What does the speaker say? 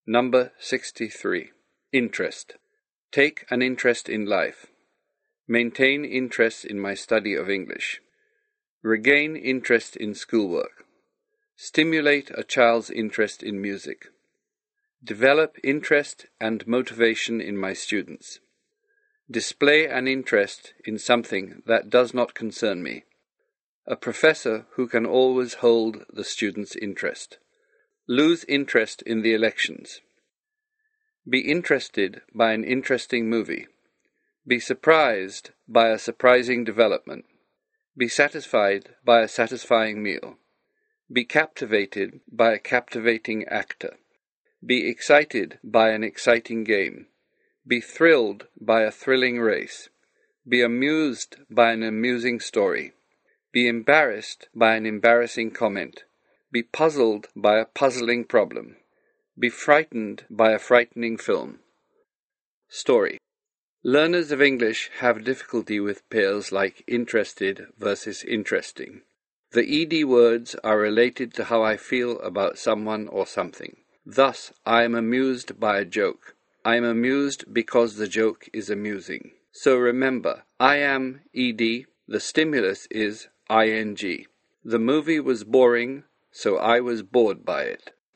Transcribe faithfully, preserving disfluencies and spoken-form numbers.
Number sixty-three. Interest. Take an interest in life. Maintain interest in my study of English. Regain interest in schoolwork. Stimulate a child's interest in music. Develop interest and motivation in my students. Display an interest in something that does not concern me. A professor who can always hold the student's interest. Lose interest in the elections. Be interested by an interesting movie. Be surprised by a surprising development. Be satisfied by a satisfying meal. Be captivated by a captivating actor. Be excited by an exciting game. Be thrilled by a thrilling race. Be amused by an amusing story. Be embarrassed by an embarrassing comment. Be puzzled by a puzzling problem. Be frightened by a frightening film. Story. Learners of English have difficulty with pairs like interested versus interesting. The ed words are related to how I feel about someone or something. Thus, I am amused by a joke. I am amused because the joke is amusing. So remember, I am ed, the stimulus is ing. The movie was boring, so I was bored by it.